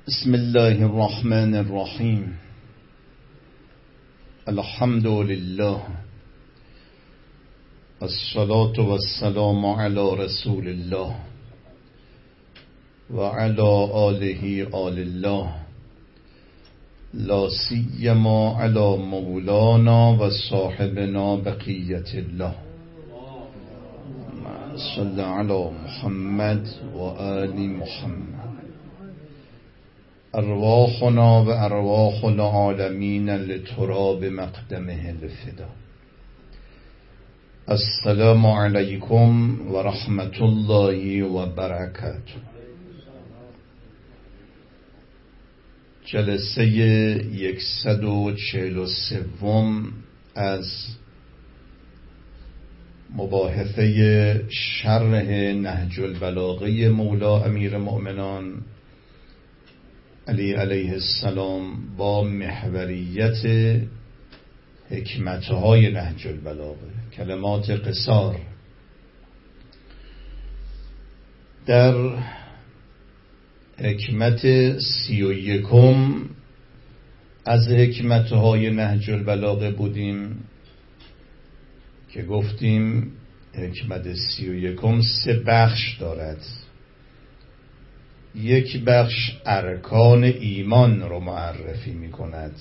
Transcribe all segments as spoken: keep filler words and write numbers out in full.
بسم الله الرحمن الرحیم. الحمد لله، الصلاة والسلام على رسول الله و على آله آل الله، لا سیما على مولانا و صاحبنا بقیت الله. صل علی محمد و آل محمد. ارواحنا و ارواح العالمین لتراب مقدمه الفدا. السلام علیکم و رحمت الله و برکاته. جلسه یکصد و چهل و سوم از مباحثه شرح نهج البلاغه مولا امیر مؤمنان علی علیه السلام با محوریت حکمتهای نهج البلاغه، کلمات قصار. در حکمت سی و یکم از حکمتهای نهج البلاغه بودیم که گفتیم حکمت سی و یکم سه بخش دارد. یک بخش ارکان ایمان رو معرفی می کند،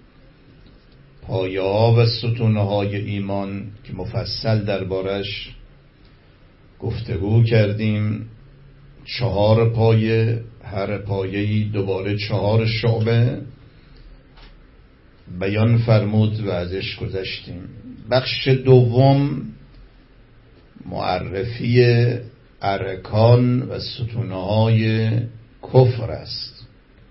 پایه ها و ستونه های ایمان که مفصل دربارش گفتگو کردیم. چهار پایه، هر پایه‌ای دوباره چهار شعبه بیان فرمود و ازش گذشتیم. بخش دوم معرفی ارکان و ستونهای کفر است.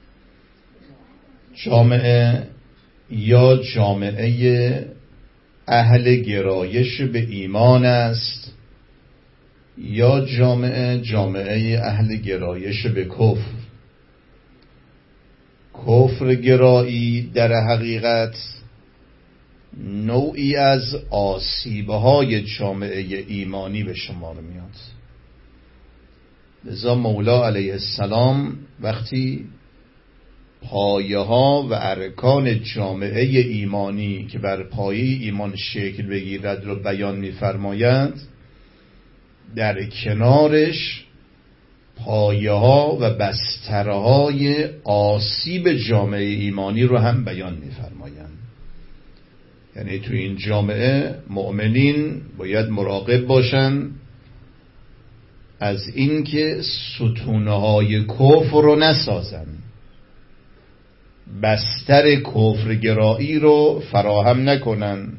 جامعه یا جامعه اهل گرایش به ایمان است یا جامعه جامعه اهل گرایش به کفر. کفر گرایی در حقیقت نوعی از آسیب‌های جامعه ایمانی به شمار میاد. لذا مولا علیه السلام وقتی پایه ها و ارکان جامعه ایمانی که بر پایه ایمان شکل بگیرد رو بیان می‌فرماید، در کنارش پایه ها و بسترهای آسیب جامعه ایمانی رو هم بیان می‌فرمایند. یعنی تو این جامعه مؤمنین باید مراقب باشن از اینکه ستونهای کفر رو نسازن، بستر کفرگرایی رو فراهم نکنن.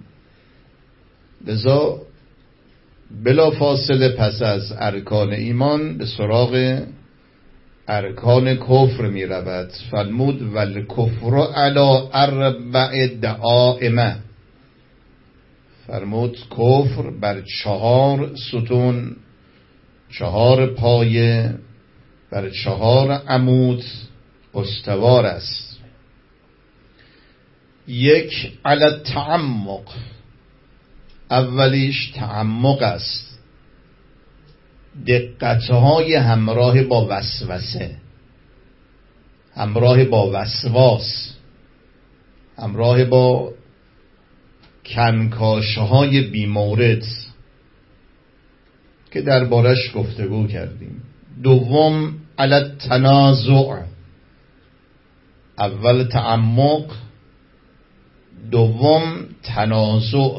لذا بلا فاصله پس از ارکان ایمان به سراغ ارکان کفر می رود. فرمود والکفر علی اربع دعائم. فرمود کفر بر چهار ستون، چهار پایه، بر چهار عمود استوار است. یک علی التعمق، اولیش تعمق است، دقتهای همراه با وسوسه، همراه با وسواس، همراه با کنکاشهای بیمورد که دربارش گفتگو کردیم. دوم علی التنازع، اول تعمق، دوم تنازع،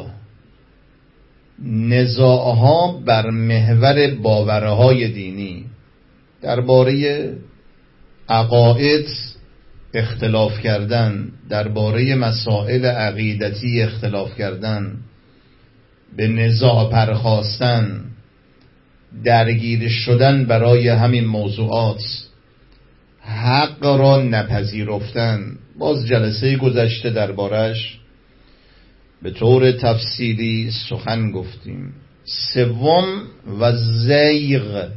نزاعها بر محور باورهای دینی. درباره عقاید اختلاف کردن، درباره مسائل عقیدتی اختلاف کردن، به نزاع پرخاستن، درگیر شدن برای همین موضوعات، حق را نپذیرفتن. باز جلسه گذشته دربارش به طور تفصیلی سخن گفتیم. سوم و زیغ،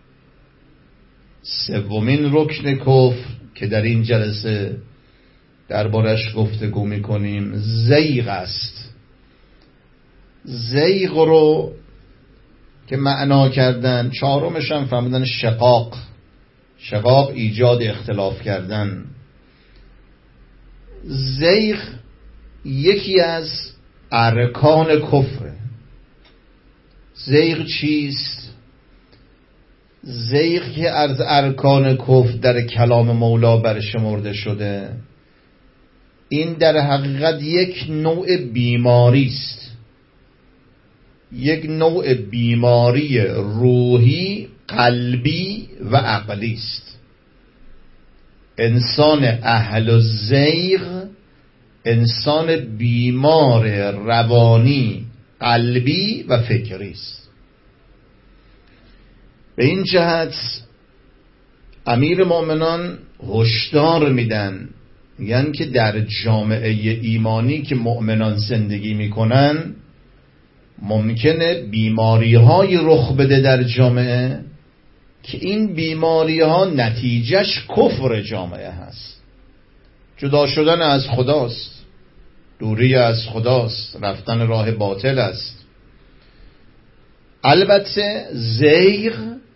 سومین رکن کفر که در این جلسه دربارش گفتگو میکنیم زیغ است. زیغ رو که معنا کردن، چهارمش هم فرمودن شقاق. شقاق ایجاد اختلاف کردن. زیغ یکی از ارکان کفره. زیغ چیست؟ زیغ که از ارکان کفر در کلام مولا برشمرده شده، این در حقیقت یک نوع بیماری است، یک نوع بیماری روحی، قلبی و عقلی است. انسان اهل الزیغ انسان بیمار روانی، قلبی و فکری است. به این جهت امیر مومنان هشدار میدن، میگن که در جامعه ایمانی که مؤمنان زندگی میکنن ممکنه بیماری های رخ بده در جامعه که این بیماری ها نتیجهش کفر جامعه هست، جدا شدن از خداست، دوری از خداست، رفتن راه باطل است. البته زیغ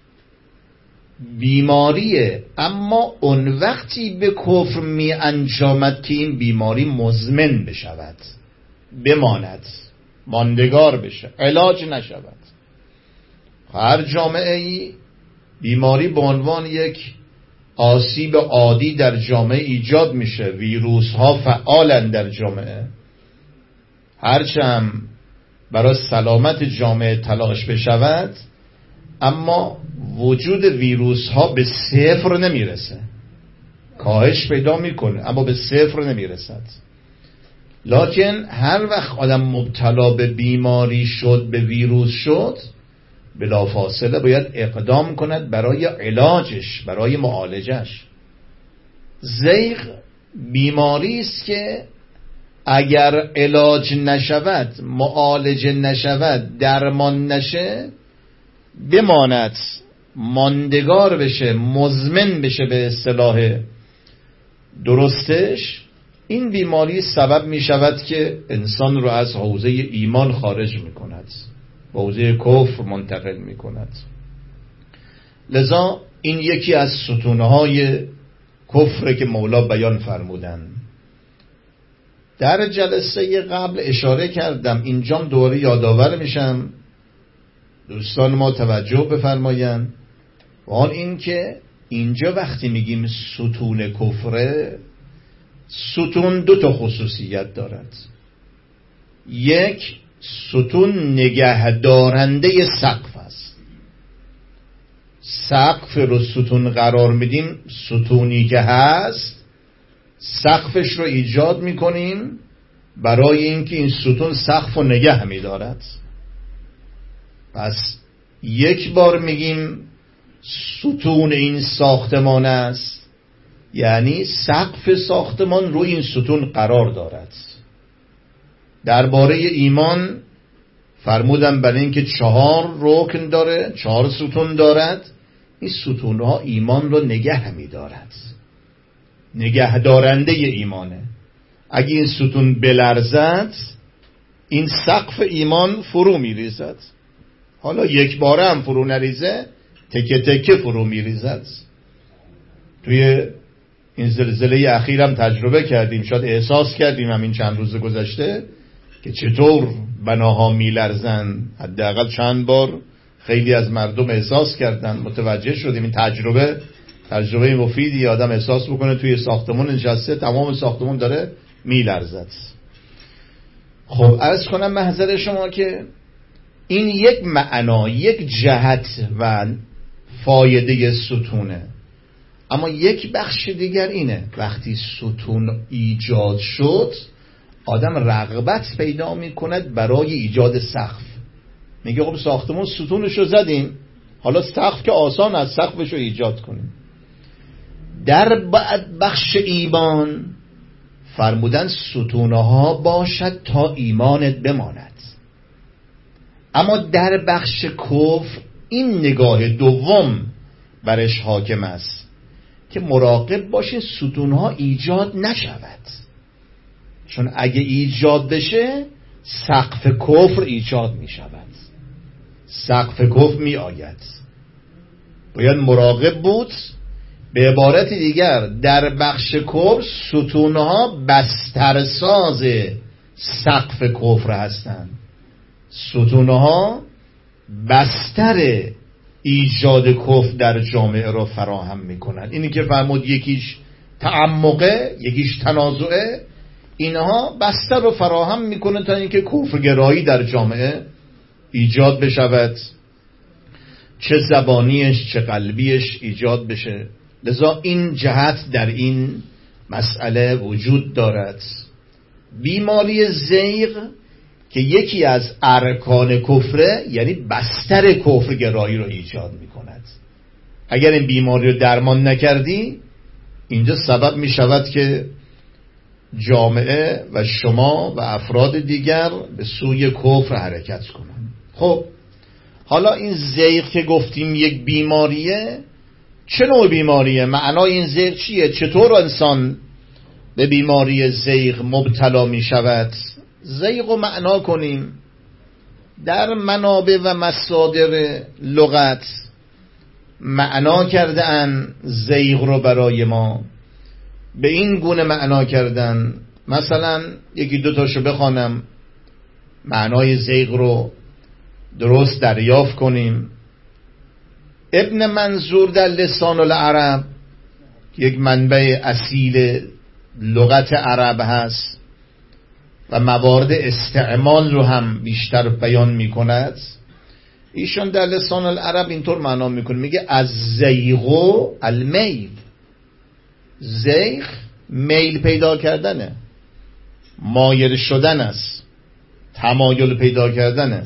بیماریه، اما اون وقتی به کفر می انجامد که این بیماری مزمن بشود، بماند، ماندگار بشه، علاج نشود. هر جامعه ای بیماری به عنوان یک آسیب عادی در جامعه ایجاد میشه. ویروس ها فعالن در جامعه، هرچند برای سلامت جامعه تلاش بشود، اما وجود ویروس ها به صفر نمیرسه، کاهش پیدا میکنه اما به صفر نمیرسد. لکن هر وقت آدم مبتلا به بیماری شد، به ویروس شد، بلافاصله باید اقدام کند برای علاجش، برای معالجش. زیغ بیماری است که اگر علاج نشود، معالجه نشود، درمان نشه، بماند، ماندگار بشه، مزمن بشه به اصطلاح درستش، این بیماری سبب می شود که انسان رو از حوزه ایمان خارج می کند، به حوزه کفر منتقل می کند. لذا این یکی از ستونهای کفر که مولا بیان فرمودن. در جلسه قبل اشاره کردم، اینجام دوباره یادآور میشم، دوستان ما توجه بفرمایند، و آن این که اینجا وقتی میگیم ستون کفره، ستون دو تا خصوصیت دارد. یک، ستون نگهدارنده سقف است. سقف رو ستون قرار میدیم، ستونی که هست سقفش رو ایجاد میکنیم برای اینکه این ستون سقف رو نگه میدارد. پس یک بار میگیم ستون این ساختمان است، یعنی سقف ساختمان رو این ستون قرار دارد. درباره ایمان فرمودم برای اینکه چهار رکن داره، چهار ستون دارد، این ستونها ایمان رو نگه میدارد، نگه دارنده ایمانه. اگه این ستون بلرزد، این سقف ایمان فرو میریزد. حالا یک باره هم فرو نریزه، تکه تکه فرو میریزد. توی این زلزله اخیرم تجربه کردیم، شاید احساس کردیم همین چند روز گذشته که چطور بناها میلرزن. حداقل چند بار خیلی از مردم احساس کردن، متوجه شدیم. این تجربه تجربه مفیدی، آدم احساس بکنه توی ساختمون نشسته، تمام ساختمون داره میلرزد. خب عرض کنم محضر شما که این یک معنا، یک جهت و فایده ستونه. اما یک بخش دیگر اینه، وقتی ستون ایجاد شد، آدم رغبت پیدا میکند برای ایجاد سقف. میگه خب ساختمون ستونشو زدیم، حالا سقف که آسان از سقفشو ایجاد کنیم. در بخش ایمان فرمودن ستونها باشد تا ایمانت بماند. اما در بخش کفر این نگاه دوم برش حاکم است که مراقب باشه ستونها ایجاد نشود، چون اگه ایجاد بشه سقف کفر ایجاد می شود، سقف کفر می آید. باید مراقب بود به عبارت دیگر در بخش کفر ستونها بسترساز سقف کفر هستند. ستونها بستر ایجاد کفر در جامعه را فراهم میکنند. اینی که فرمود یکیش تعمقه، یکیش تنازعه، اینها بستر رو فراهم میکنه تا اینکه کفرگرایی در جامعه ایجاد بشود، چه زبانیش چه قلبیش ایجاد بشه. لذا این جهت در این مسئله وجود دارد. بیماری زیغ که یکی از ارکان کفره، یعنی بستر کفرگرایی رو ایجاد میکند. اگر این بیماری رو درمان نکردی، اینجا سبب میشود که جامعه و شما و افراد دیگر به سوی کفر حرکت کنند. خب حالا این زیغ که گفتیم یک بیماریه، چه نوع بیماریه؟ معنای این زیغ چیه؟ چطور انسان به بیماری زیغ مبتلا می شود؟ زیغ رو معنا کنیم. در منابع و مصادر لغت معنا کرده ان زیغ رو برای ما به این گونه معنا کردن. مثلا یکی دو تاشو بخوانم معنای زیغ رو درست دریافت کنیم. ابن منظور در لسان العرب، یک منبع اصیل لغت عرب هست و موارد استعمال رو هم بیشتر بیان می کند، ایشون در لسان العرب اینطور معنا میکنه، میگه از زیغو المیل. زیغ میل پیدا کردنه، مایل شدن است، تمایل پیدا کردنه.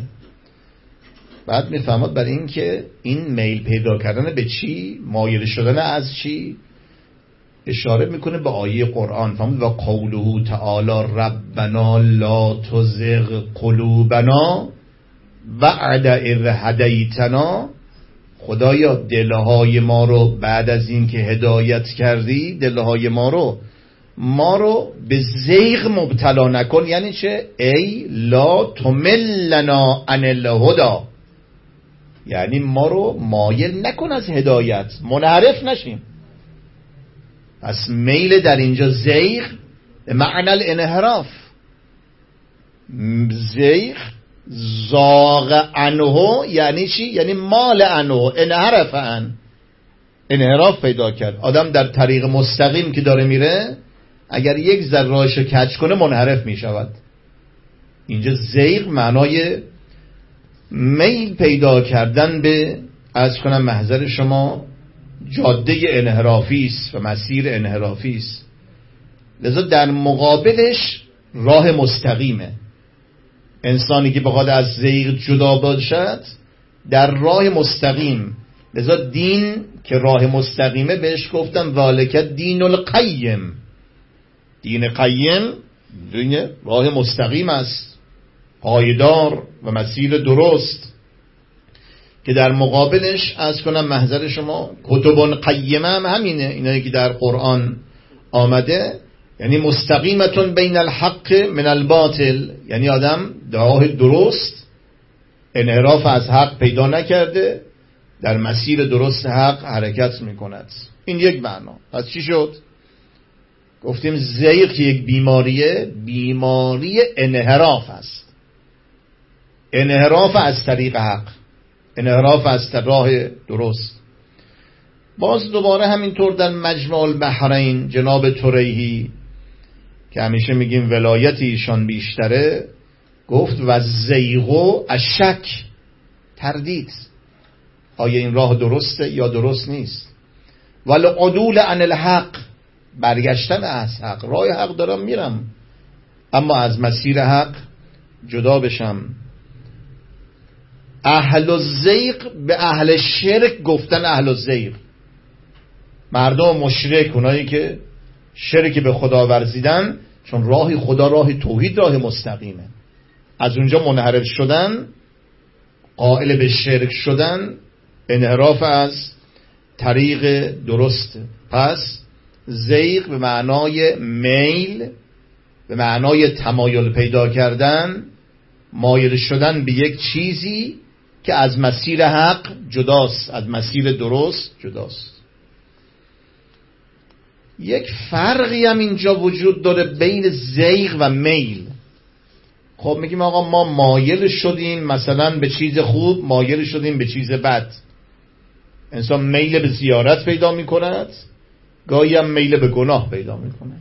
بعد میفهمد برای این که این میل پیدا کردن به چی، مایل شدن از چی، اشاره میکنه به آیه قرآن. فهمید و قوله تعالی ربنا لا تزغ قلوبنا بعد اذ هدیتنا. خدایا دلهای ما رو بعد از این که هدایت کردی، دلهای ما رو ما رو به زیغ مبتلا نکن. یعنی چه؟ ای لا تملنا عن الهدى، یعنی ما رو مایل نکن از هدایت، منحرف نشیم. پس میل در اینجا زیغ به معنی الانحراف. زیغ زاغ عنه یعنی چی؟ یعنی مال عنه، انحرف عن، انحراف پیدا کرد. آدم در طریق مستقیم که داره میره، اگر یک ذره راهشو کج کنه منحرف میشود. اینجا زیغ معنای میل پیدا کردن به، از کنم محضر شما، جاده انحرافی است و مسیر انحرافی است. لذا در مقابلش راه مستقیمه. انسانی که بخواد از زیغ جدا باشد در راه مستقیم. لذا دین که راه مستقیمه بهش گفتن ذالک دین القیم. دین قیم دین راه مستقیم است، پایدار و مسیر درست، که در مقابلش از کنم محضر شما کتب قیمه هم همینه. اینایی که در قرآن آمده یعنی مستقیمتون بین الحق من الباطل، یعنی آدم راه درست، انحراف از حق پیدا نکرده، در مسیر درست حق حرکت میکند. این یک معنا. پس چی شد؟ گفتیم زیغ که یک بیماریه، بیماری انحراف است، انحراف از طریق حق، انحراف از راه درست. باز دوباره همینطور در مجمع البحرین جناب طریحی که همیشه میگیم ولایت ایشان بیشتره، گفت و زیغو اشک، تردید، آیا این راه درسته یا درست نیست. ولی عدول عن الحق، برگشتن از حق. راه حق دارم میرم اما از مسیر حق جدا بشم. اهل الزیغ به اهل شرک گفتن اهل الزیغ، مردم مشرک، اونایی که شرک به خدا ورزیدن، چون راه خدا راه توحید راه مستقیمه. از اونجا منحرف شدن، قائل به شرک شدن، انحراف از طریق درست. پس زیغ به معنای میل، به معنای تمایل پیدا کردن، مایل شدن به یک چیزی که از مسیر حق جداست، از مسیر درست جداست. یک فرقی هم اینجا وجود داره بین زیغ و میل. خب میگیم آقا ما مایل شدیم مثلا به چیز خوب، مایل شدیم به چیز بد. انسان میل به زیارت پیدا میکند، گاهی هم میل به گناه پیدا میکنه.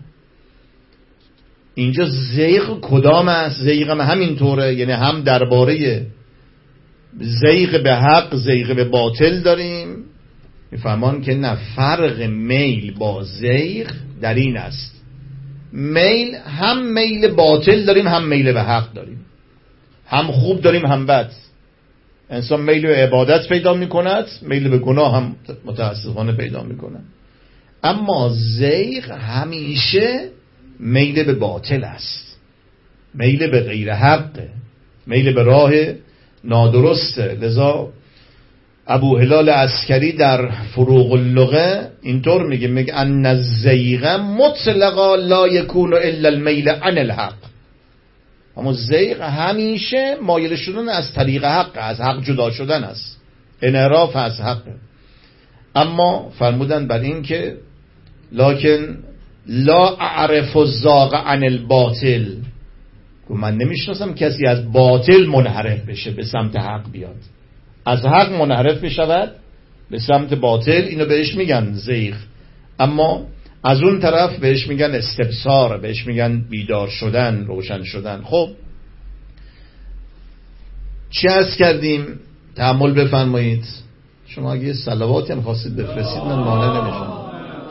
اینجا زیغ کدام است؟ زیغ هم همینطوره، یعنی هم درباره زیغ به حق زیغ به باطل داریم. میفهمان که نه، فرق میل با زیغ در این است، میل هم میل باطل داریم هم میل به حق داریم، هم خوب داریم هم بد. انسان میل به عبادت پیدا میکند، میل به گناه هم متاسفانه پیدا میکند. اما زیغ همیشه میل به باطل است، میل به غیر حقه، میل به راه نادرسته. لذا ابو هلال عسکری در فروغ اللغه اینطور میگه، میگه ان الزیغ مطلقا لا یکون الا المیل عن الحق. اما زیغ همیشه مایل شدن از طریق حق، از حق جدا شدن است، انحراف از حق. اما فرمودن بر این که لکن لا اعرف الزاغ عن الباطل، که من نمیشناسم کسی از باطل منحرف بشه به سمت حق بیاد، از حق منحرف بشود به سمت باطل، اینو بهش میگن زیغ. اما از اون طرف بهش میگن استبصار، بهش میگن بیدار شدن، روشن شدن. خب چی عرض کردیم؟ تأمل بفرمایید. شما اگه صلواتی هم خواستید بفرستید من مانع نمیشم.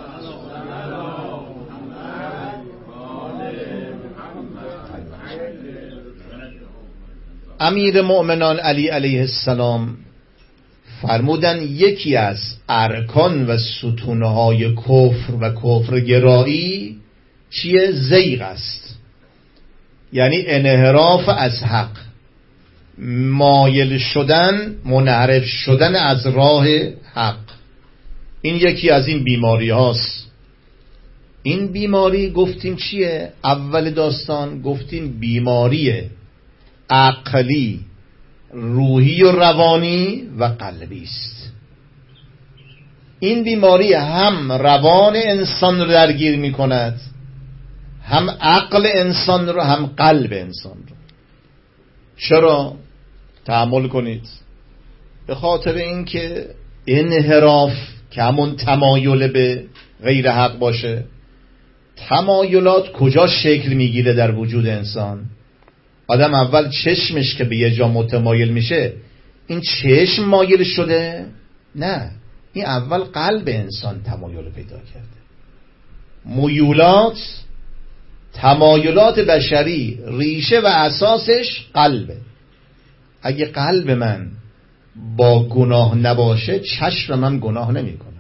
امیر مؤمنان علی علیه السلام فرمودن یکی از ارکان و ستونهای کفر و کفرگرایی چیه؟ زیغ است، یعنی انحراف از حق، مایل شدن، منحرف شدن از راه حق. این یکی از این بیماری هاست. این بیماری گفتیم چیه؟ اول داستان گفتیم بیماری عقلی، روحی و روانی و قلبی است. این بیماری هم روان انسان رو درگیر می کند، هم عقل انسان رو، هم قلب انسان رو. چرا؟ تأمل کنید. به خاطر اینکه انحراف که همون تمایل به غیر حق باشه. تمایلات کجا شکل میگیره در وجود انسان؟ آدم اول چشمش که به یه جا متمایل میشه، این چشم مایل شده؟ نه، این اول قلب انسان تمایل پیدا کرده. میولات، تمایلات بشری ریشه و اساسش قلبه. اگه قلب من با گناه نباشه، چشم من گناه نمی کند.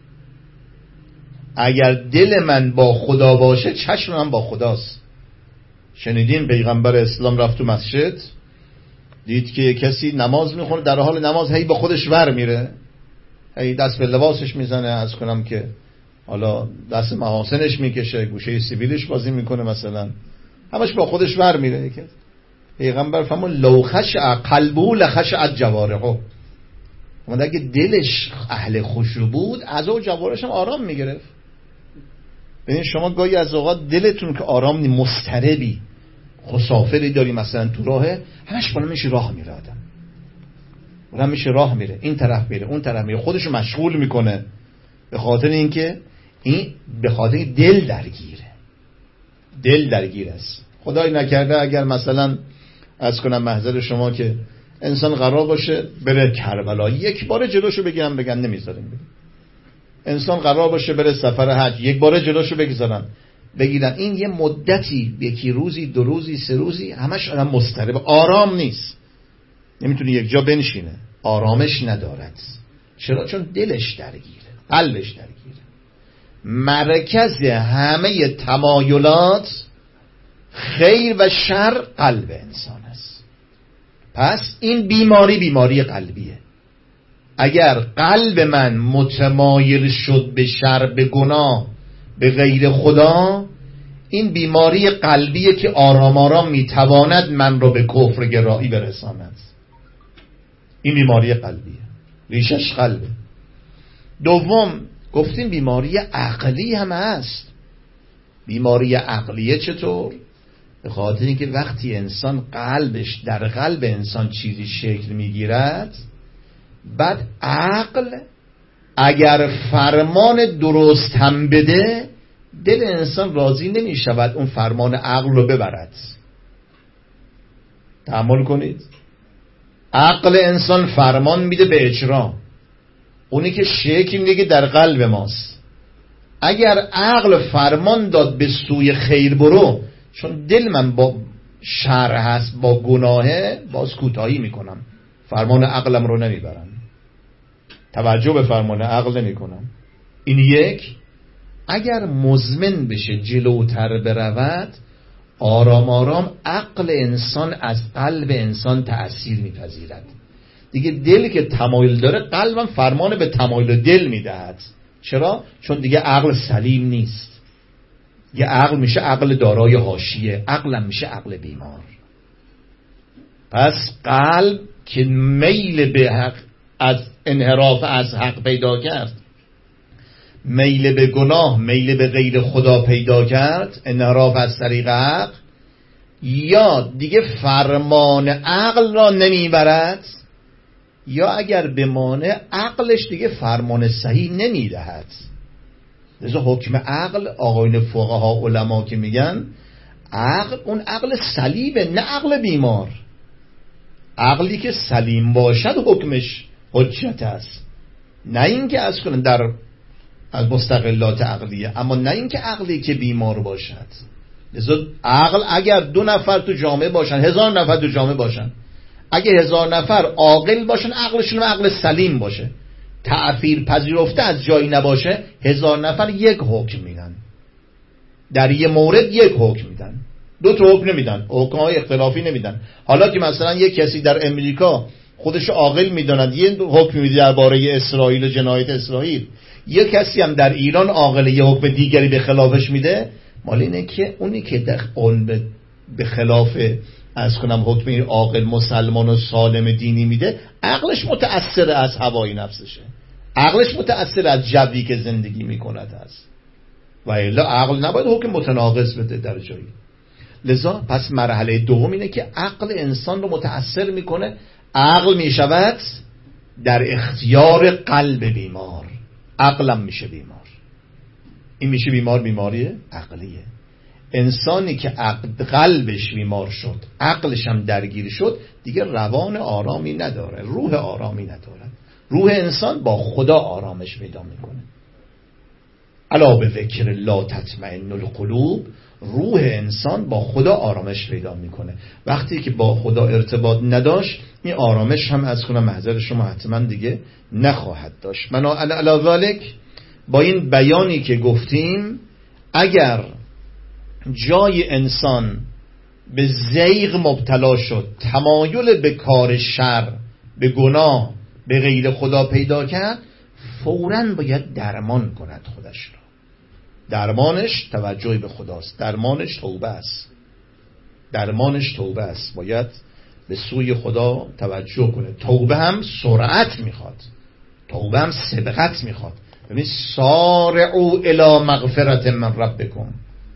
اگر دل من با خدا باشه، چشم من با خداست. شنیدین پیغمبر اسلام رفت تو مسجد، دید که کسی نماز میخونه، در حال نماز هی با خودش ور میره، هی دست به لباسش میزنه، از کنم که حالا دست محاسنش میکشه، گوشه سیبیلش بازی میکنه مثلا، همش با خودش ور میره. پیغمبر فرمود لو خشع قلبه لخشع جوارحه. اگه دلش اهل خشوع بود، از او جوارحش هم آرام میگرفت. ببین شما گاهی از اوقات دلتون که آرام نی، مضطربی، خسافری داری مثلا تو راهه، همش بالا میشه راه میره، آدم بالا میشه راه میره، این طرف میره اون طرف میره، خودشو مشغول میکنه، به خاطر اینکه این به خاطر این دل درگیره، دل درگیر است. خدای نکرده اگر مثلا از کنم محضر شما که انسان قرار باشه بره کربلا، یک بار جلوشو بگیرن بگن نمیذاریم بگن. انسان قرار باشه بره سفر حج، یک بار جلوشو بگذارن بگیرن، این یه مدتی، یکی روزی دو روزی سه روزی، همش آدم مضطرب، آرام نیست، نمیتونه یک جا بنشینه، آرامش ندارد. چرا؟ چون دلش درگیره، قلبش درگیره. مرکز همه تمایلات، خیر و شر، قلب انسان است. پس این بیماری بیماری قلبیه. اگر قلب من متمایل شد به شر، به گناه، به غیر خدا، این بیماری قلبیه که آرام آرام میتواند من رو به کفر گرایی برساند. این بیماری قلبیه، ریشش قلبه. دوم، گفتیم بیماری عقلی هم هست. بیماری عقلیه چطور؟ به خاطر اینکه وقتی انسان قلبش در قلب انسان چیزی شکل میگیرد، بعد عقل اگر فرمان درست هم بده، دل انسان راضی نمی شود اون فرمان عقل رو ببرد. تأمل کنید، عقل انسان فرمان میده به اجرا، اونی که شکل میگه در قلب ماست. اگر عقل فرمان داد به سوی خیر برو، چون دل من با شر هست، با گناهه، باز کوتاهی میکنم، فرمان عقلم رو نمیبرم، توجه به فرمان عقل نمی کنم. این یک. اگر مزمن بشه جلوتر برود، آرام آرام عقل انسان از قلب انسان تأثیر میپذیرد. دیگه دل که تمایل داره، قلبم فرمان به تمایل دل میدهد. چرا؟ چون دیگه عقل سلیم نیست. یه عقل میشه عقل دارای حاشیه، عقلم میشه عقل بیمار. پس قلب که میل به حق از انحراف از حق پیدا کرد، میل به گناه، میل به غیر خدا پیدا کرد، انحراف از طریق حق، یا دیگه فرمان عقل را نمیبرد، یا اگر بمانه عقلش دیگه فرمان صحیح نمیدهد. لذا حکم عقل، آقایون فقها علما که میگن عقل اون عقل سلیمه، نه عقل بیمار. عقلی که سلیم باشد حکمش حجت است، نه اینکه از کنن در از مستقلات عقلیه، اما نه اینکه عقلی که بیمار باشد. لذا عقل اگر دو نفر تو جامعه باشن، هزار نفر تو جامعه باشن، اگه هزار نفر عاقل باشن، عقلشون عقل سلیم باشه، تأثیر پذیرفته از جایی نباشه، هزار نفر یک حکم میدن، در یه مورد یک حکم میدن، دو تا حکم نمیدن، حکم‌های اختلافی نمیدن. حالا که مثلا یک کسی در امریکا خودش عاقل میداند، یه حکم میده درباره اسرائیل و جنایت اسرائیل، یک کسی هم در ایران عاقل یه حکم دیگری به خلافش میده، مال اینه که اونی که در اون به خلاف از کنم حکم عاقل مسلمان و سالم دینی میده، عقلش متأثر از هوای نفسشه، عقلش متأثر از جوی که زندگی میکند است، و الا عقل نباید حکم متناقض بده در جایی. لذا پس مرحله دوم اینه که عقل انسان رو متأثر میکنه، عقل میشود در اختیار قلب بیمار، عقلم میشه بیمار. این میشه بیمار، بیماری عقلیه. انسانی که عقل قلبش بیمار شد، عقلش هم درگیر شد، دیگه روان آرامی نداره، روح آرامی نداره. روح انسان با خدا آرامش پیدا میکنه. الا به ذکر الله تطمئن القلوب، روح انسان با خدا آرامش پیدا میکنه. وقتی که با خدا ارتباط نداشت، این آرامش هم از کنم محضر شما حتما دیگه نخواهد داشت. من علی ذالک با این بیانی که گفتیم، اگر جای انسان به زیغ مبتلا شد، تمایل به کار شر، به گناه، به غیر خدا پیدا کرد، فوراً باید درمان کند خودش را. درمانش توجه به خداست، درمانش توبه است، درمانش توبه است. باید به سوی خدا توجه کنه. توبه هم سرعت میخواد، توبه هم سبقت میخواد. ببین سارعوا الی مغفرت من ربکم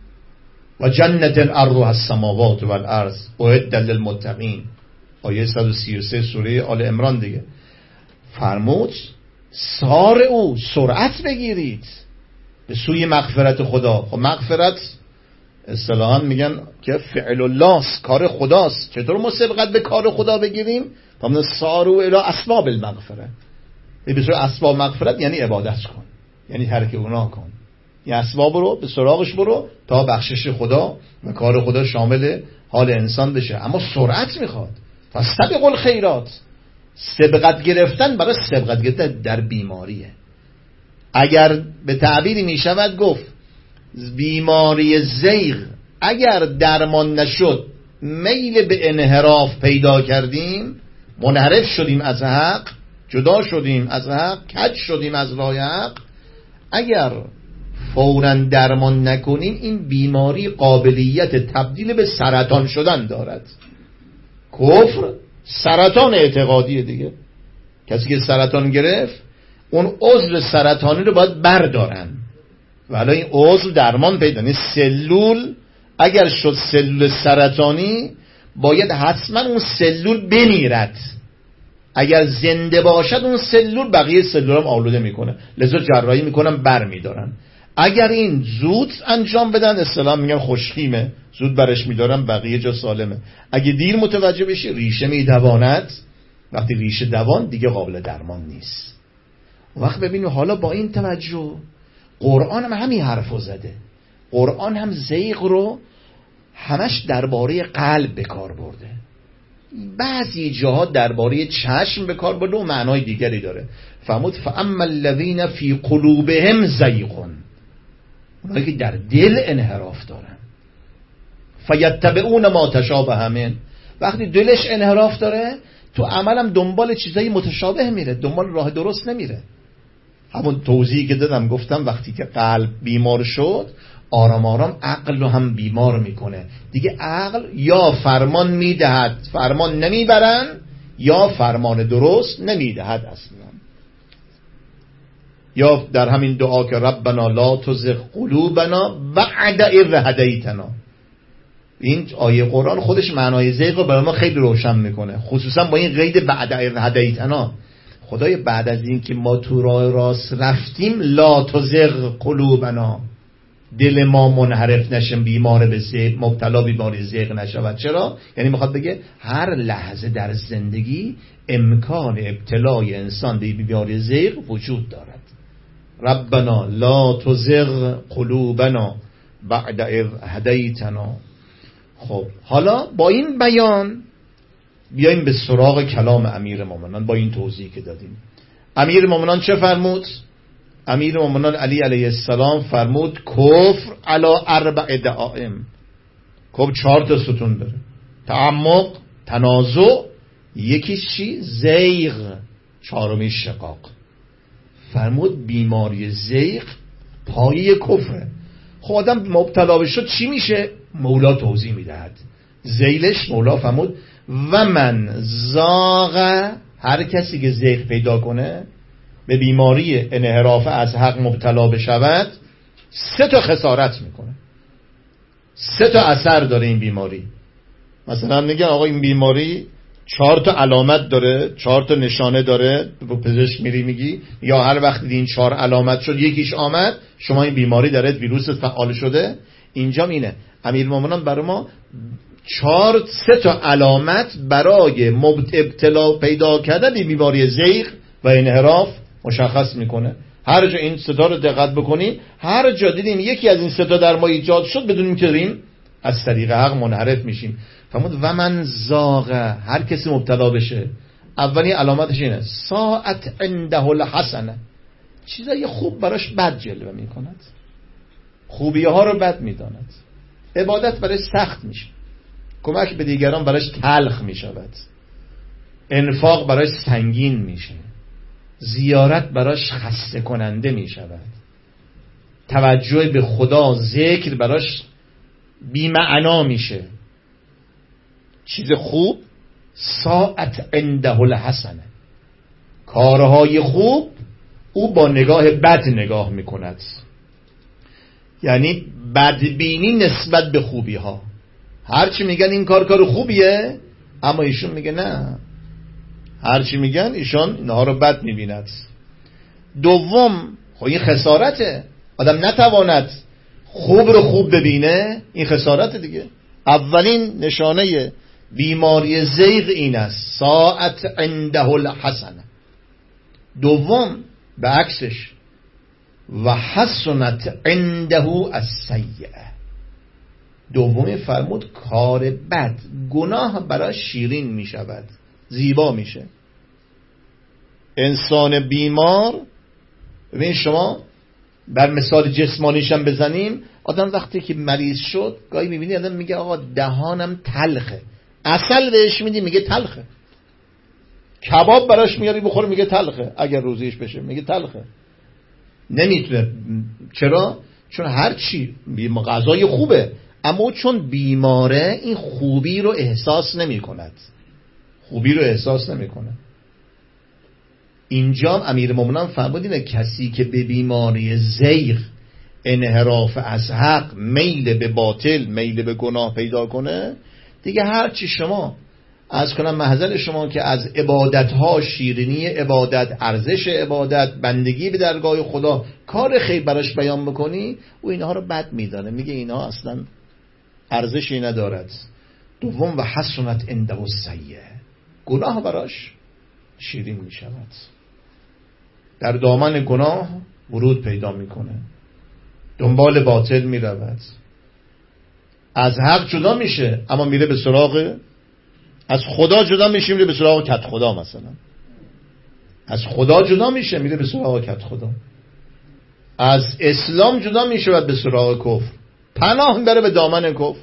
و جنت ارضها السماوات والارض اعدت للمتقین، آیه صد و سی و سه سوره آل عمران دیگه. فرمود سارعوا، سرعت بگیرید به سوی مغفرت خدا. خب مغفرت اصطلاحاً میگن که فعل الله، کار خداست. چطور ما سبقت به کار خدا بگیریم؟ فرمود سارعوا الی اسباب المغفرة. به سوی اسباب مغفرت یعنی عبادت کن، یعنی ترک گناه کن، این اسباب رو به سراغش برو تا بخشش خدا و کار خدا شامل حال انسان بشه. اما سرعت میخواد. فاستبقوا الخیرات، سبقت گرفتن برای سبقت گرفتن در بیماریه. اگر به تعبیری میشود گفت بیماری زیغ اگر درمان نشد، میل به انحراف پیدا کردیم، منحرف شدیم از حق، جدا شدیم از حق، کج شدیم از راه حق، اگر فوراً درمان نکنیم، این بیماری قابلیت تبدیل به سرطان شدن دارد. کفر سرطان اعتقادیه دیگه. کسی که سرطان گرفت، اون عضو سرطانی رو باید بردارن و حالا این عضو درمان پیدا کنه. سلول اگر شد سلول سرطانی باید حتما اون سلول بمیرد، اگر زنده باشد اون سلول بقیه سلول هم آلوده میکنه، لذا جراحی میکنن بر میدارن. اگر این زود انجام بدن اصطلاحاً میگن خوشخیمه، زود برش میدارن بقیه جا سالمه. اگه دیر متوجه بشی ریشه میدواند، وقتی ریشه دوان دیگه قابل درمان نیست. وقت ببینید حالا با این توجه قرآن هم همین حرفو زده. قرآن هم زیغ رو همش درباره قلب به کار برده، بعضی جاها درباره چشم به کار برده و معنای دیگری داره. فرمود فاما الذین فی قلوبهم زیغ، اونایی که در دل انحراف دارن، فیتبعون ما تشابه منه، وقتی دلش انحراف داره تو عملم دنبال چیزای متشابه میره، دنبال راه درست نمیره. همون توضیحی که دادم گفتم وقتی که قلب بیمار شد آرام آرام عقل رو هم بیمار میکنه دیگه. عقل یا فرمان میدهد فرمان نمیبرن، یا فرمان درست نمیدهد اصلا. یا در همین دعا که ربنا لا تزغ قلوبنا بعد اذ هدیتنا، این آیه قرآن خودش معنای زیغ رو برای ما خیلی روشن میکنه، خصوصا با این قید بعد اذ هدیتنا. خدای بعد از این که ما تو راه راست رفتیم لا تزغ قلوبنا، دل ما منحرف نشه، بیمار به زیغ، مبتلا بیماری زیغ نشود. چرا؟ یعنی میخواد بگه هر لحظه در زندگی امکان ابتلای انسان به بیماری زیغ وجود دارد. ربنا لا تزغ قلوبنا بعد اذ هدیتنا. خب حالا با این بیان بیایم به سراغ کلام امیر مومنان. با این توضیح که دادیم امیر مومنان چه فرمود؟ امیر مومنان علی علیه السلام فرمود کفر علی اربع دعائم. کفر چهار تا ستون داره: تعمق، تنازع، یکیش چی؟ زیغ، چهارمی شقاق. فرمود بیماری زیغ پایه کفره. خب آدم مبتلا شد چی میشه؟ مولا توضیح میدهد. زیلش مولا فرمود و من زاغ، هر کسی که زیغ پیدا کنه به بیماری انحراف از حق مبتلا بشود سه تا خسارت میکنه، سه تا اثر داره این بیماری. مثلا میگن آقا این بیماری چهار تا علامت داره، چهار تا نشانه داره، به پزشک میری میگی یا هر وقت این چهار علامت شد یکیش آمد شما این بیماری داره، ویروس فعال شده. اینجا اینه امیرالمومنین برای ما چهار سه تا علامت برای ابتلا پیدا کردن این بیماری زیغ و انحراف مشخص میکنه. هر جا این سه تا رو دقت بکنیم، هر جا دیدیم یکی از این سه تا در ما ایجاد شد بدونیم که داریم از طریق حق منحرف میشیم. فرمود و من زاغ، هر کسی مبتلا بشه اولی علامتش اینه ساعت عنده الحسنه، چیزای خوب براش بد جلوه میکند، خوبی ها رو بد میداند، عبادت براش سخت میشه، کمک به دیگران براش تلخ میشود، انفاق براش سنگین میشه، زیارت براش خسته کننده میشود، توجه به خدا ذکر براش بی‌معنا میشه. چیز خوب ساعت عنده الحسنه، کارهای خوب او با نگاه بد نگاه میکند، یعنی بدبینی نسبت به خوبی ها. هرچی میگن این کار کار خوبیه اما ایشون میگه نه، هرچی میگن ایشان اینها رو بد میبیند. دوم خب این خسارته، آدم نتواند خوب رو خوب ببینه، این خسارت دیگه. اولین نشانه بیماری زیغ این است ساعت عنده الحسنه. دوم به عکسش و حسنت عنده السیئه. دومی فرمود کار بد، گناه برای شیرین می شود، زیبا میشه. انسان بیمار، ببین شما بر مثال جسمانیشم بزنیم، آدم وقتی که مریض شد گاهی میبینی آدم میگه آقا دهانم تلخه، عسل بهش میدی میگه تلخه، کباب براش میاری بخوره میگه تلخه، اگر روزیش بشه میگه تلخه، نمیتونه. چرا؟ چون هر چی غذای خوبه اما چون بیماره این خوبی رو احساس نمی کند، خوبی رو احساس نمی کند. اینجا امیرالمومنین فرمودین کسی که به بیماری زیغ، انحراف از حق، میل به باطل، میل به گناه پیدا کنه، دیگه هر چی شما از کنم محضر شما که از عبادتها، شیرینی عبادت، ارزش عبادت، بندگی به درگاه خدا، کار خیر براش بیان بکنی، او اینها رو بد میدانه، میگه اینها اصلا ارزشی ندارد. دوم و حسنت عنده السیئه، گناه براش شیرین میشود، در دامن گناه ورود پیدا میکنه، دنبال باطل میرود، از حق جدا میشه اما میره به سراغ، از خدا جدا میشه میره به سراغ کت خدا، مثلا از خدا جدا میشه میره به سراغ کت خدا، از اسلام جدا میشه و به سراغ کفر، پناه میبره به دامن کفر.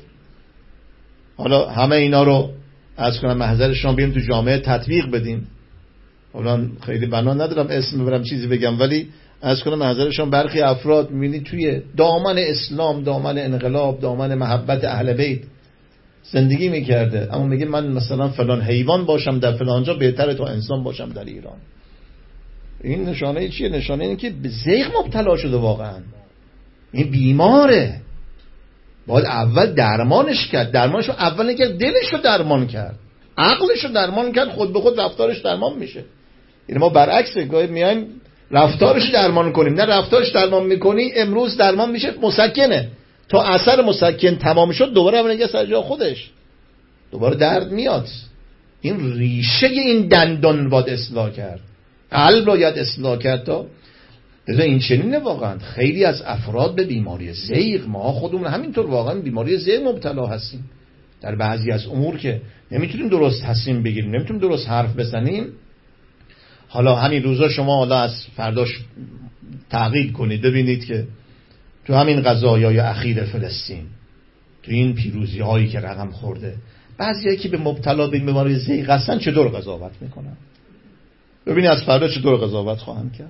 حالا همه اینا رو از کنم محضر شما بیاریم تو جامعه تطبیق بدیم. حالا خیلی بنا ندارم اسم ببرم چیزی بگم، ولی از کنم محضر شما برخی افراد میبینید توی دامن اسلام، دامن انقلاب، دامن محبت اهل بیت زندگی میکرده، اما میگه من مثلا فلان حیوان باشم در فلان جا بهتره تا انسان باشم در ایران. این نشانه چیه؟ نشانه اینه که به زیغ مبتلا شده واقعا. این بیماره، باید اول درمانش کرد. درمانش رو اول نکرد، دلش رو درمان کرد، عقلش رو درمان کرد، خود به خود رفتارش درمان میشه. یعنی ما برعکس گاهی میایم رفتارش درمان کنیم، نه رفتارش درمان میکنی، امروز درمان میشه مسکنه، تا اثر مسکن تمام شد دوباره هم نگه سر جا خودش، دوباره درد میاد. این ریشه این دندان باید اصلاح کرد، قلب باید اصلاح کرد. تا بذار این چنینه واقعا خیلی از افراد به بیماری زیغ، ما خودمون همینطور واقعا بیماری زیغ مبتلا هستیم در بعضی از امور که نمیتونیم درست تصمیم بگیریم، نمیتونیم درست حرف بزنیم. حالا همین روزا شما حالا از فرداش تعقیب کنید ببینید که تو همین قضایای اخیر فلسطین، تو این پیروزی هایی که رقم خورده، بعضیایی که به مبتلا به بیماری زیغ هستن چطور قضاوت میکنن. ببینید از فردا چطور قضاوت خواهند کرد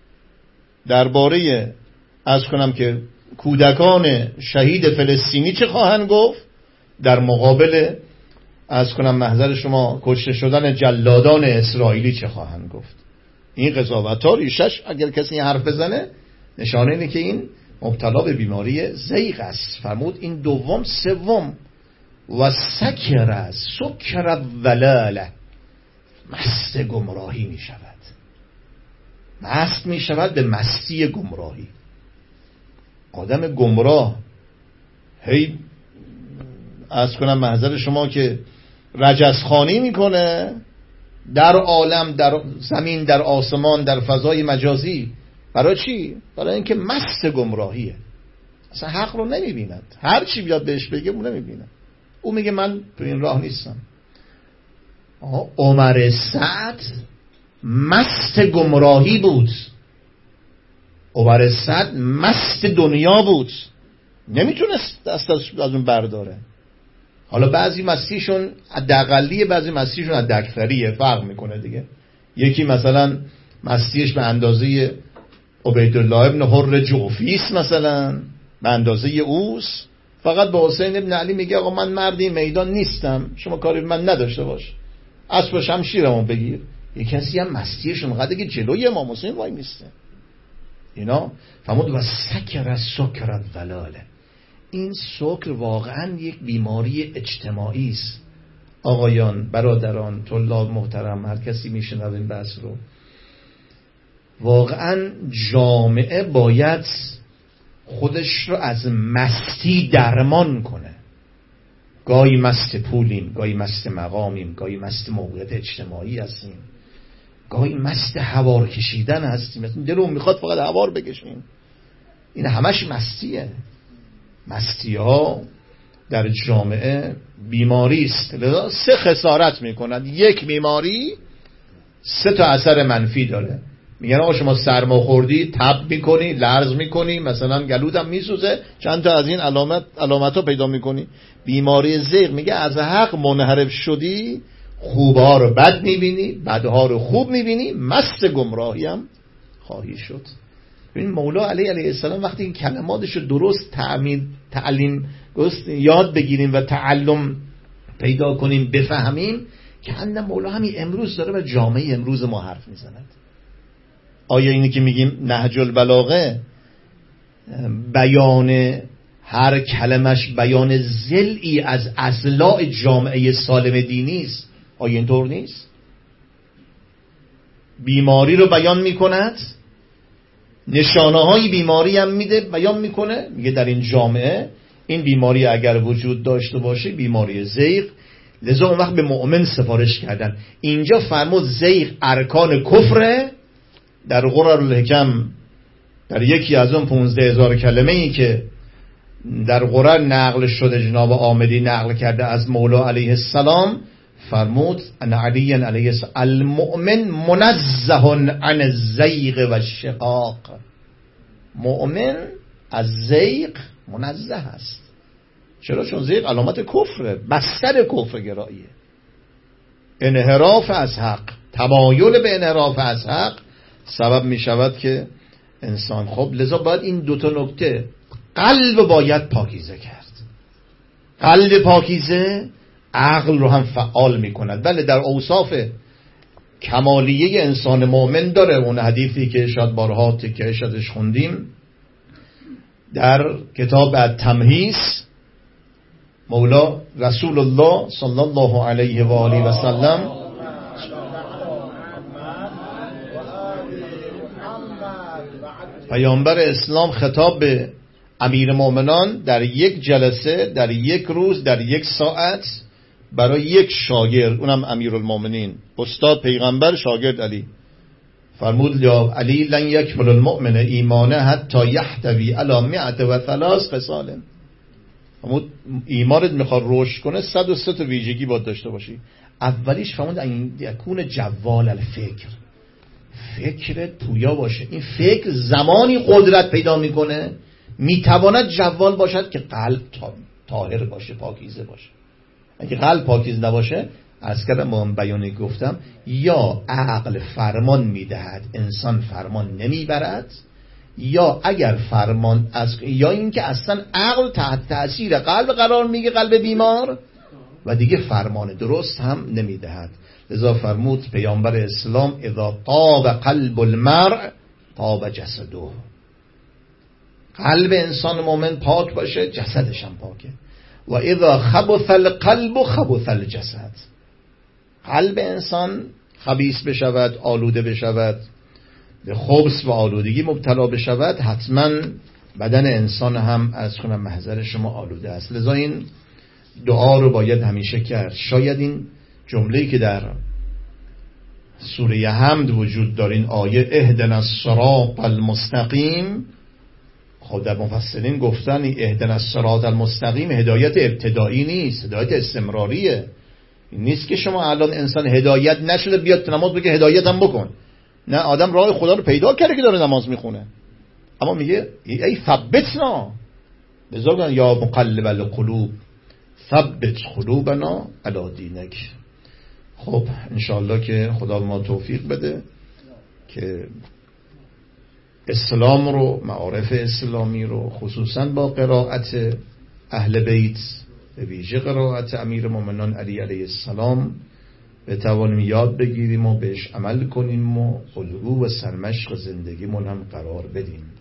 درباره از کنم که کودکان شهید فلسطینی چه خواهند گفت، در مقابل از کنم محضر شما کشته شدن جلادان اسرائیلی چه خواهند گفت. این قضاوت ها ریشش اگر کسی این حرف بزنه نشانه اینه که این مبتلا به بیماری زیغ است. فرمود این دوم. سوم و سکر سکر ولاله، مست گمراهی می شود، مست می شود به مستی گمراهی. آدم گمراه هی از کنم محضر شما که رجزخوانی میکنه در عالم، در زمین، در آسمان، در فضای مجازی. برای چی؟ برای اینکه مست گمراهیه، اصلا حق رو نمیبیند، هر چی بیاد بهش بگه اون نمیبینه، او میگه من تو این راه نیستم. عمر سعد مست گمراهی بود، عمر سعد مست دنیا بود، نمیتونست دست از اون برداره. حالا بعضی مستیشون حداقلیه، بعضی مستیشون حداکثریه، فرق میکنه دیگه. یکی مثلا مستیش به اندازه عبیدالله ابن حر جوفیس، مثلا به اندازه اوس، فقط به حسین ابن علی میگه آقا من مردی میدان نیستم، شما کاری من نداشته باش، اسب و شمشیرمو بگیر. یک کسی هم مستیش اونقدر که جلوی امام حسین وای میسته. اینا فرمود و سکر سکر ولاله. این سکر واقعا یک بیماری اجتماعی است. آقایان، برادران، طلاب محترم، هر کسی میشنوه این بحث رو، واقعا جامعه باید خودش رو از مستی درمان کنه. گاهی مست پولیم، گاهی مست مقامیم، گاهی مست موقعیت اجتماعی هستیم، گاهی مست هوار کشیدن هستیم، مثلا دلمون میخواد فقط هوار بکشیم. این همش مستیه. مستی ها در جامعه بیماری است، لذا سه خسارت میکنند. یک، بیماری سه تا اثر منفی داره. میگن آقا شما سرما خوردی، تب میکنی، لرز میکنی، مثلا گلودم میسوزه، چند تا از این علامت علامت ها پیدا میکنی. بیماری زیغ میگه از حق منحرف شدی، خوبها رو بد میبینی، بدها رو خوب میبینی، مست گمراهی هم خواهی شد. ببین مولا علی علیه السلام وقتی این کلماتش رو درست تعمید تعلیم درست یاد بگیریم و تعلم پیدا کنیم بفهمیم، که اند مولا همین امروز داره و جامعه امروز ما حرف میزند. آیا اینی که میگیم نهج البلاغه بیان هر کلمش بیان ضلعی از اضلاع جامعه سالم دینی است؟ آیا اینطور نیست؟ بیماری رو بیان میکند، نشانه های بیماری هم میده، بیان میکنه، میگه در این جامعه این بیماری اگر وجود داشته باشه بیماری زیغ، لذا اون وقت به مؤمن سفارش کردن. اینجا فرمود زیغ ارکان کفره. در غرر الحکم در یکی از اون پونزده هزار کلمه ای که در غرر نقل شده، جناب آمدی نقل کرده از مولا علیه السلام، فرمود ان علی علیه السلام المؤمن منزه عن الزیغ و الشقاق. مؤمن از زیغ منزه است. چرا؟ چون زیغ علامت کفره، بستر کفر گراییه، انحراف از حق، تمایل به انحراف از حق سبب می شود که انسان خب لذا باید این دوتا نکته، قلب باید پاکیزه کرد. قلب پاکیزه عقل رو هم فعال می کند. بله در اوصاف کمالیه انسان مؤمن داره. اون حدیثی که شاید بارها تکهش ازش خوندیم در کتاب التمهیز، مولا رسول الله صلی الله علیه و آله و سلم پیامبر اسلام خطاب به امیر مومنان در یک جلسه، در یک روز، در یک ساعت برای یک شاگرد، اونم امیرالمومنین، استاد پیغمبر، شاگرد علی، فرمود یا علی لن یکمل المؤمن ایمانه حتی یحتوی علی مئة و ثلاث خصال. فرمود ایمانت میخواد رشد کنه صد و سه تا ویژگی باید داشته باشی. اولیش فرمود این یکون جوال الفکر، فکرت پویا باشه. این فکر زمانی قدرت پیدا میکنه میتواند جوال باشد که قلب طاهر باشه، پاکیزه باشه. اگه قلب پاکیز نباشه، از کردم با هم بیانی گفتم، یا عقل فرمان میدهد انسان فرمان نمیبرد، یا اگر فرمان از یا اینکه اصلا عقل تحت تأثیر قلب قرار میگه، قلب بیمار، و دیگه فرمان درست هم نمیدهد. لذا فرمود پیامبر اسلام اذا طاب قلب المرء طاب جسده. قلب انسان مومن پاک باشه جسدش هم پاکه. و اذا خبث القلب خبث الجسد. قلب انسان خبیث بشود، آلوده بشود، به خبث و آلودگی مبتلا بشود، حتما بدن انسان هم از خون محضر شما آلوده است. لذا این دعا رو باید همیشه کرد. شاید این جمله‌ای که در سوره حمد وجود داره، این آیه اهدنا الصراط المستقیم، خود در مفسرین گفتن اهدنا الصراط المستقیم هدایت ابتدایی نیست، هدایت استمراریه. این نیست که شما الان انسان هدایت نشده بیاد تو نماز بگه هدایت هم بکن. نه، آدم راه خدا رو پیدا کرده که داره نماز میخونه، اما میگه ای ثبتنا، بذار یا مقلب القلوب ثبت قلوبنا علی دینک. خب انشاءالله که خدا ما توفیق بده که اسلام رو، معارف اسلامی رو، خصوصا با قرائت اهل بیت، به ویژه قرائت امیر مومنان علی علیه السلام، بتوانیم یاد بگیریم و بهش عمل کنیم و الگو و سرمشق زندگیمون هم قرار بدیم.